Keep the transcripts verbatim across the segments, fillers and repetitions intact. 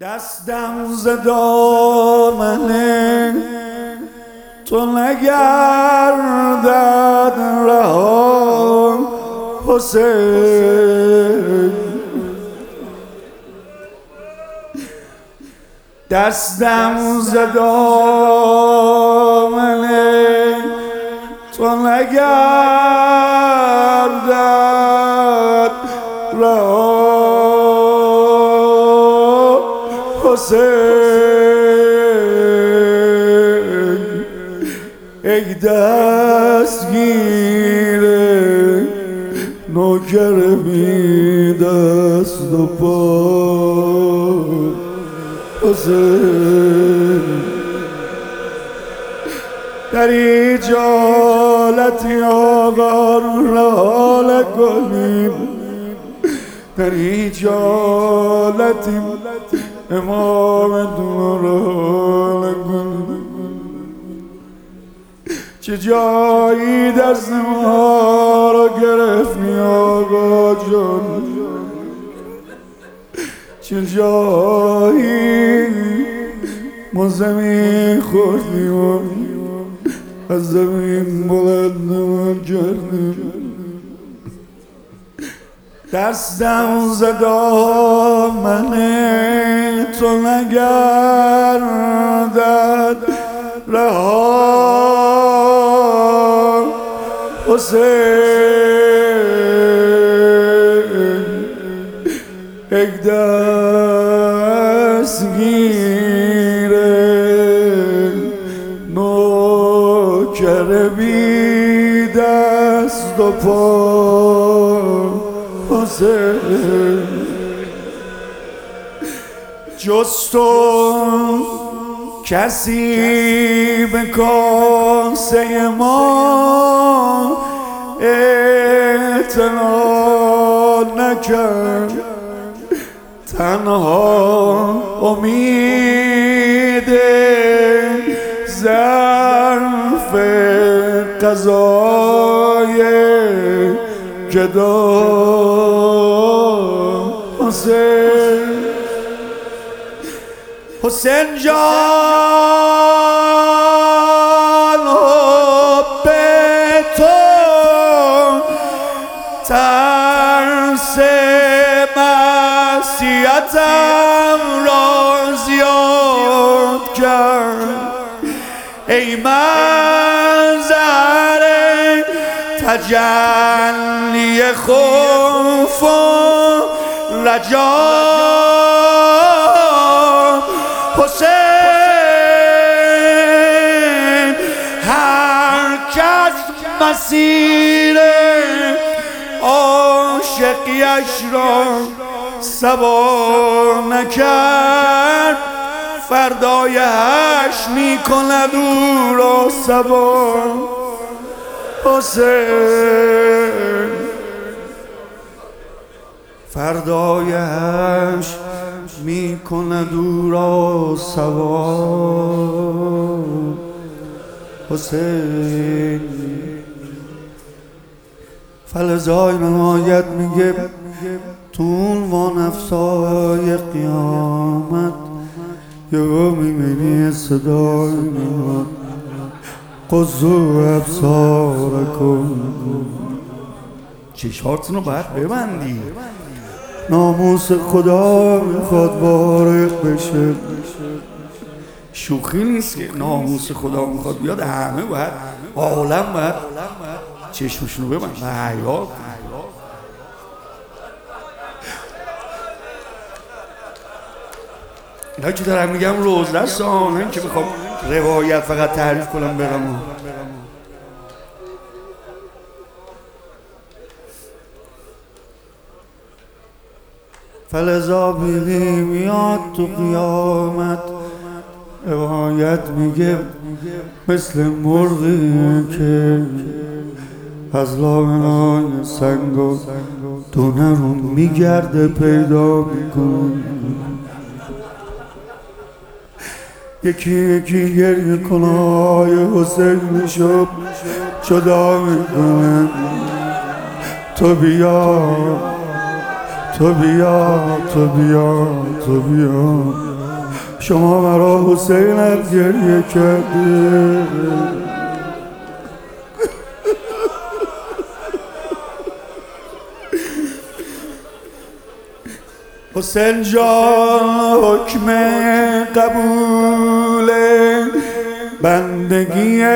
دستم ز دامن تو نگردد رها حسین، دستم ز دامن تو نگردد رها حسین، ای دستگیر نوکر بی دست و پا حسین، در ایجالتی آقا رها نکنیم، در ایجالتی امامتون رها نکنیم، چه جایی دست ما رو گرفتی آقا جان، چه جایی ما زمین خوردیم و از زمین بلندمان کردیم، دستم ز دامن تو نگردد رها حسین، ای دستگیر نوکر بی دست و پا حسین، جز تو کسی به کاسه ما اعتنا نکرد، تنها امید ظرف قضای گدا حسین، حسین جان حب تو ترس معصیتم را زیاد کرد، ای منظر تجلی خوف و رجا حسین، هر کس مسیر عاشقیش را سوار نکرد، فردای حشر می کند او را سوار حسین، فردای حشر می کند او را سوار حسین، فلزای نمایت میگه تو عنوان افسای قیامت یهو میبینی صدای میاد قضو ابصارکم، چشماتونو باید ببندی، ناموس خدا میخواد وارد بشه، شوخی نیست که ناموس خدا میخواد بیاد، همه باید عالم باید چشمشونو ببند و حیا. اینا که دارم میگم روز دستان، هم که بخوام روایت فقط تعریف کنم برم. فلذا بیدی میاد تو قیامت، روایت میگه مثل مرغی که از لابنای سنگ و دونه رو میگرده پیدا میکنه، یکی یکی گریه کنه های حسین میشو جدا میکنه، تو بیا تو بیا تو بیا تو بیا شما مرا حسینت گریه کرده حسین جان حکم قبول بندگی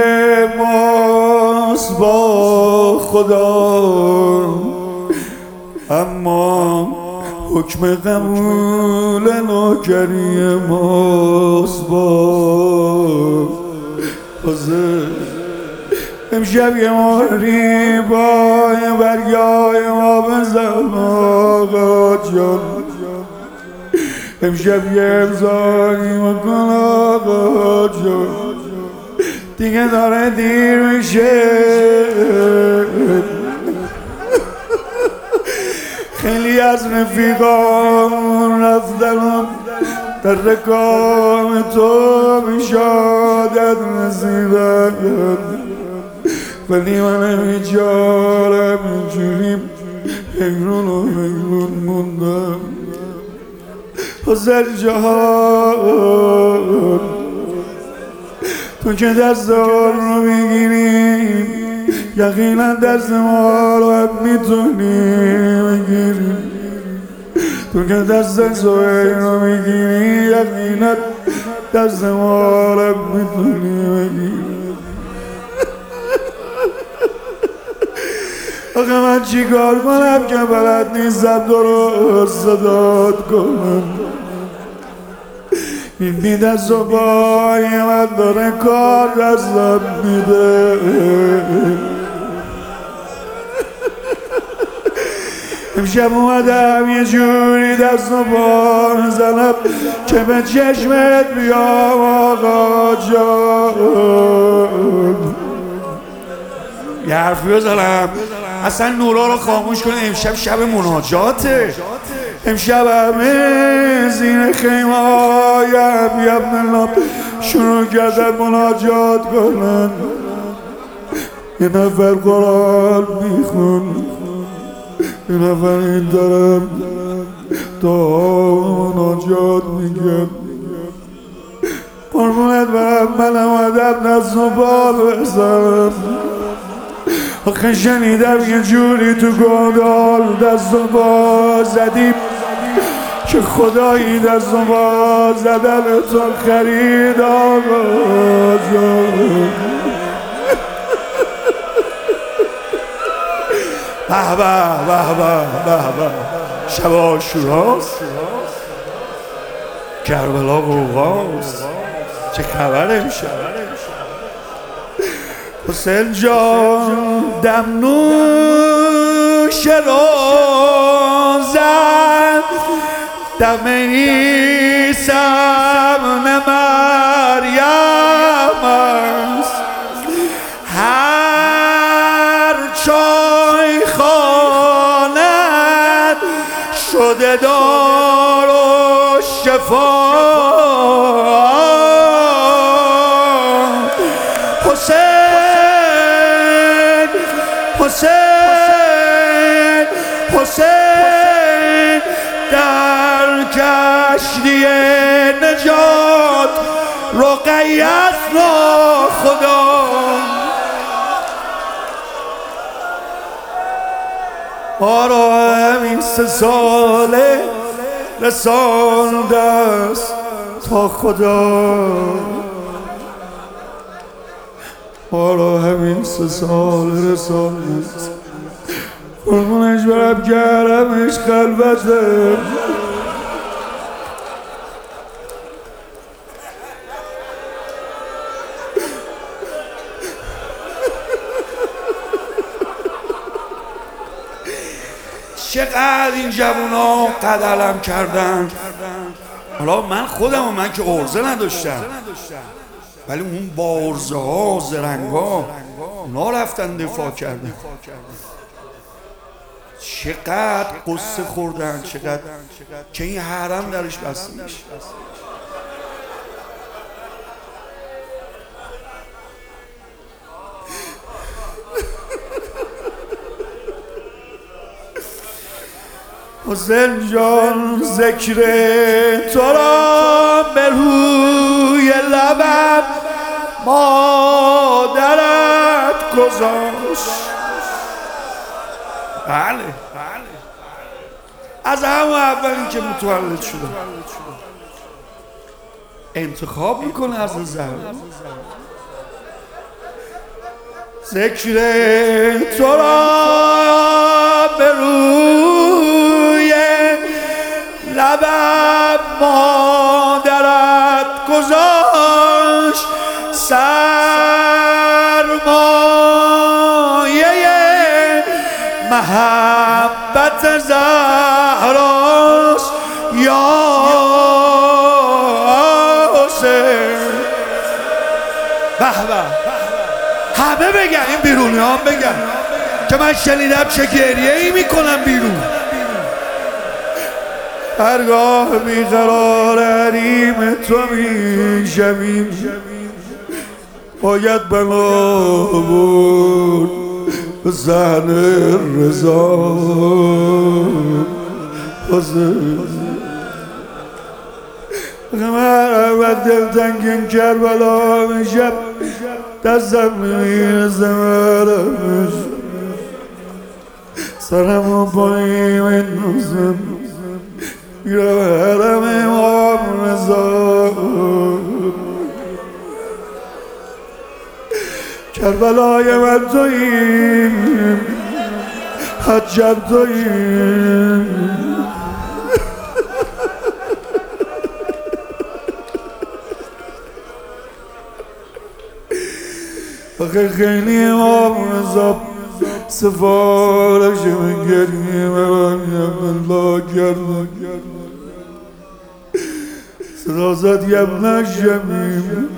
ماست با خدا اما حکم قبول نوکری ماست با حسین امشب یه مهری با یه برگای ما بزن آقا جان امشب یه امضایی مکن آقا جان دیگه داره دیر میشه خیلی از رفیقان رفتنم در رکام تو بشادت رسیدن ولی من بیچارم اینجوری حیرون و حیرون موندم حسین جان تو که دست ما رو میگیری یقینا دست ما رو هم میتونی بگیری تو که دست سهیل رو میگیری یقینا دست ما رو هم میتونی بگیری آخه من چی کار کنم که بلد نیستم درست صدات کنم این دست و پای من داره کار دستم میده امشب اومدم یه جوری دست و پا زنم که به چشمت بیام آقا جان یه حرفی بزنم اصلا نورا رو خاموش کنه امشب شب مناجاته امشب همه زیر خیمه های عبی عبدالله شروع کردن مناجات کنن یه نفر قرآن میخون یه نفر این طرف دعا مناجات میگن قربونت برم من اومدم دست و پا بزنم آخه شنیدم یه جوری تو گودال دست و پا زدیم که خدایی دست و پا زدن تو خرید آقا جان به به به به به به شب عاشوراست کربلا قوقاست چه خبر امشب حسین جان دم نوش روزن دم عیسی ابن مریم است هر چای خانت شده دار و شفا حسین حسین حسین در کشتی نجات رقیت را خدا ما را همین سه ساله رسانده است تا خدا ما را همین سه سال رسانده است قربونش برم گرمش خلوته چقدر این جوونا قدلم کردن حالا من خودم و من که عرضه نداشتم ولی اون با عرضه ها زرنگ ها اونا رفتن دفاع کردن چقدر قصه خوردن چقدر که این حرم درش بسته میشه حسین جان ذکر تو را به روی لبم مادرت گذاشت. بله از همون اولی که متولد شدم انتخاب میکنه از زهر. ذکر تو را به روی لبم مادرت گذاشت. سرمایه محبت زهراست یا حسین. به به همه بگن، این بیرونی هم بگن که من شنیدم چه گریه ای میکنم بیرون. هرگاه بیقرار حریم تو میشویم باید بنا بود به زن رضا حسین. من وقت دلتنگیم کربلا میشم دستم میرسه برمش سرم و پاییم میدوزم میرم حرم امام رضا. کربلای من توییم حجم توییم. آخه خیلی امام رضا سفارش من گریه من الله کرد صدا زد ابن الشمیم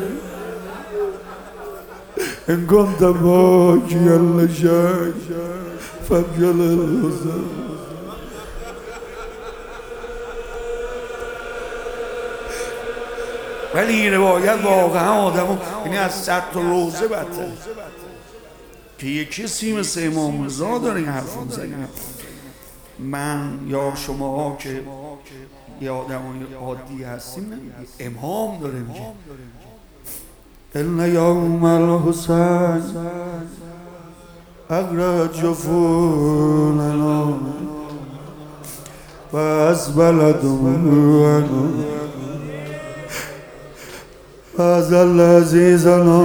ان كنت باكيا لشيء فابجل الحزن. ولی این روایت واقعا آدمو یعنی از صد تا روزه بدتر که یکی کسی مثل امام رضا داره این حرف میزنه. من یا شما که یه آدمای عادی هستیم نمیگه، امام داره میگه ان یوم الحسین اغرق جفوننا و از بلدمون و از العزیزنا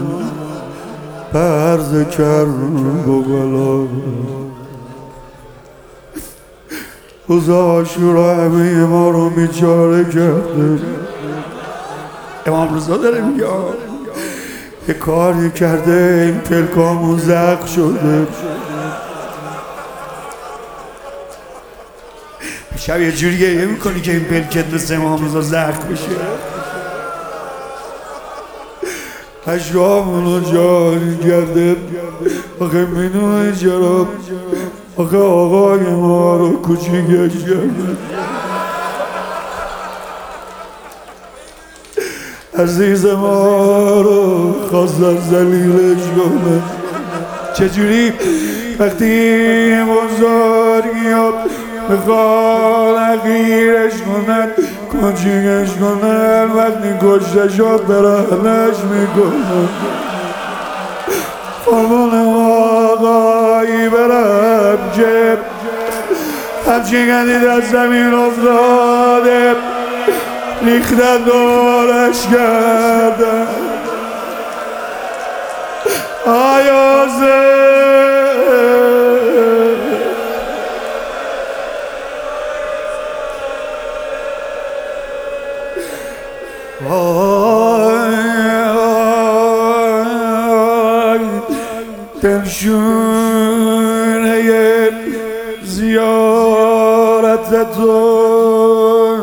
برز کرد بغلا. روز عاشورا همه ما رو بیچاره کرده. امام رضا داره میگه یه کاری کرده این پلکامون زخم شده. شب یه جوری گریه میکنی که این پلکت مثل امام رضا زخم بشه. اشکامونو جاری کرده. آخه میدونی چرا؟ آخه آقای ما رو کوچیکش کرده. عزیز ما رو خواستن ذلیلش کنه. چجوری؟ وقتی بزرگیاب میخوان حقیرش کنن کوچیکش کنن وقتی کشتش رو برهنش میکنن. فرمان آقایی برم که همچین گندید از زمین افتاده ریختن دارش کردن. آیا دلشونه زیارت تو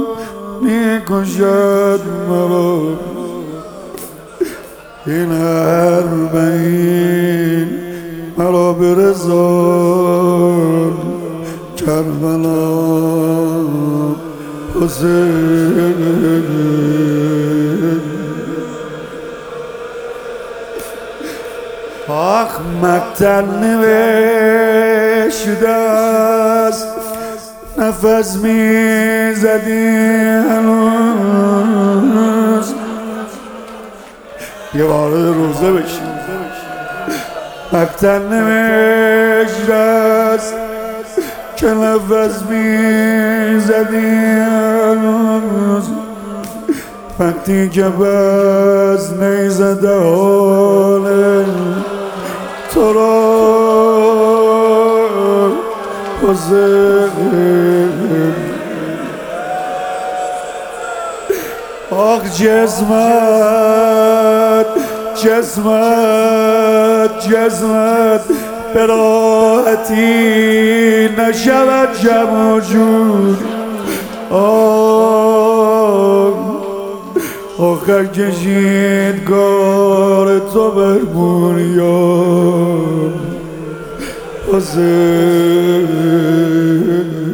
میکشد مرا. این اربعین مرا برسان کربلا حسین. آخ مقتل نوشته است نفس می زدی هنوز یه وارد روزه بشیم مقتل نمیشت است که نفس می زدی هنوز وقتی که بز نیزده حال تو را حسین آخ جسمت جسمت جسمت به راحتی نشود جمع و جور آه آخر کشید کار تو بر بنیان حسین